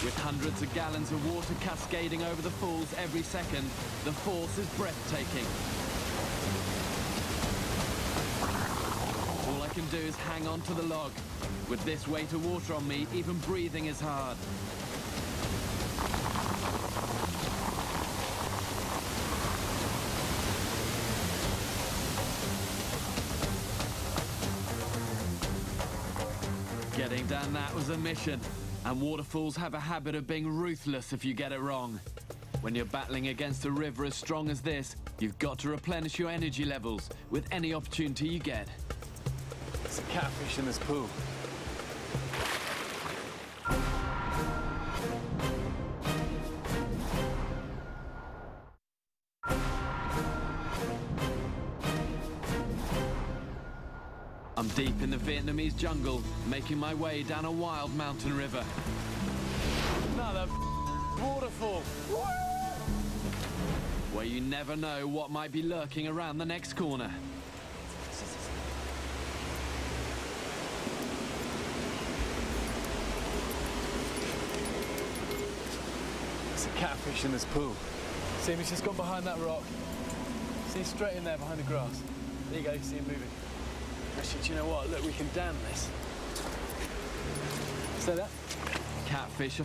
With hundreds of gallons of water cascading over the falls every second, the force is breathtaking. All I can do is hang on to the log. With this weight of water on me, even breathing is hard. Getting down that was a mission, and waterfalls have a habit of being ruthless if you get it wrong. When you're battling against a river as strong as this, you've got to replenish your energy levels with any opportunity you get. There's a catfish in this pool. I'm deep in the Vietnamese jungle, making my way down a wild mountain river. Another waterfall. Where you never know what might be lurking around the next corner. There's a catfish in this pool. See him, he's just gone behind that rock. See him straight in there behind the grass. There you go, see him moving. Actually, do you know what? Look, we can dam this. See that? Catfish are